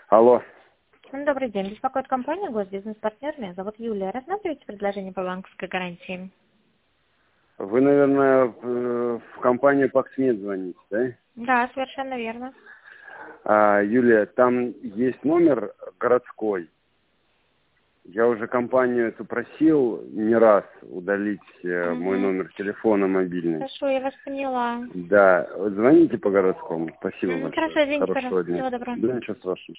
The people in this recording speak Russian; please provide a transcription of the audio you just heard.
Алло. Добрый день. Беспокоит компания «Госбизнес-партнер». Меня зовут Юлия. Рассматриваете предложение по банковской гарантии? Вы, наверное, в компанию «Паксмед» звоните, да? Да, совершенно верно. Юлия, там есть номер городской. Я уже компанию эту просил не раз удалить мой Угу. номер телефона мобильный. Хорошо, я вас поняла. Да, вот звоните по городскому. Спасибо большое. Хорошо, извините, Хорошего пожалуйста. дня. Всего доброго. Да, ничего страшного.